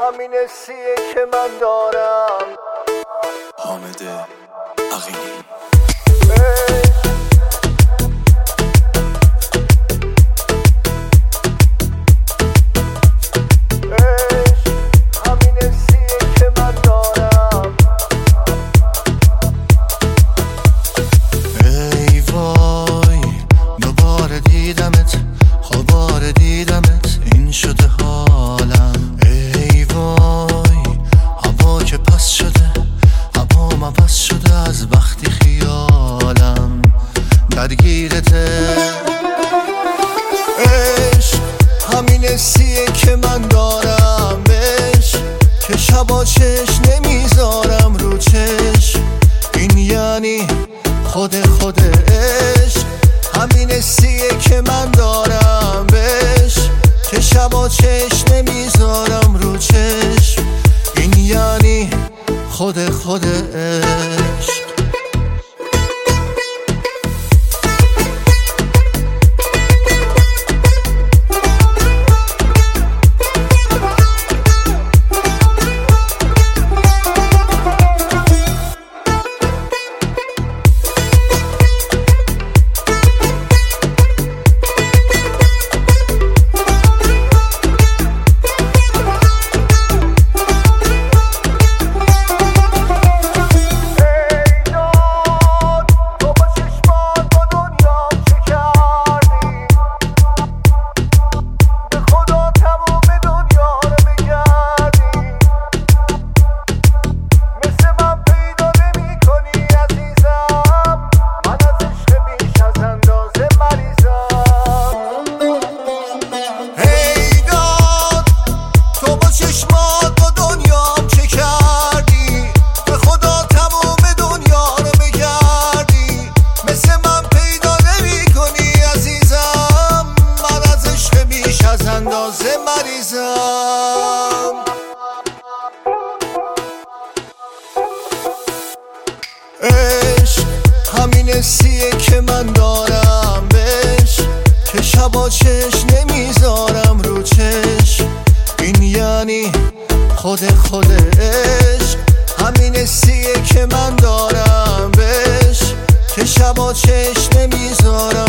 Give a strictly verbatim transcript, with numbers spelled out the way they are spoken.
همین حسیه که من دارم. حامد عقیلی. عشق همین حسیه که من دارم، عشق که شبا چشم نمیذارم رو چشم، این یعنی خود خود عشق. همین حسیه که من دارم، عشق که شبا چشم نمیذارم رو چشم، این یعنی خود خود عشق. عشق همین حسیه که من دارم، عشق که شبا چشم نمیذارم رو چشم، این یعنی خود خود عشق. همین حسیه که من دارم، عشق که شبا چشم نمیذارم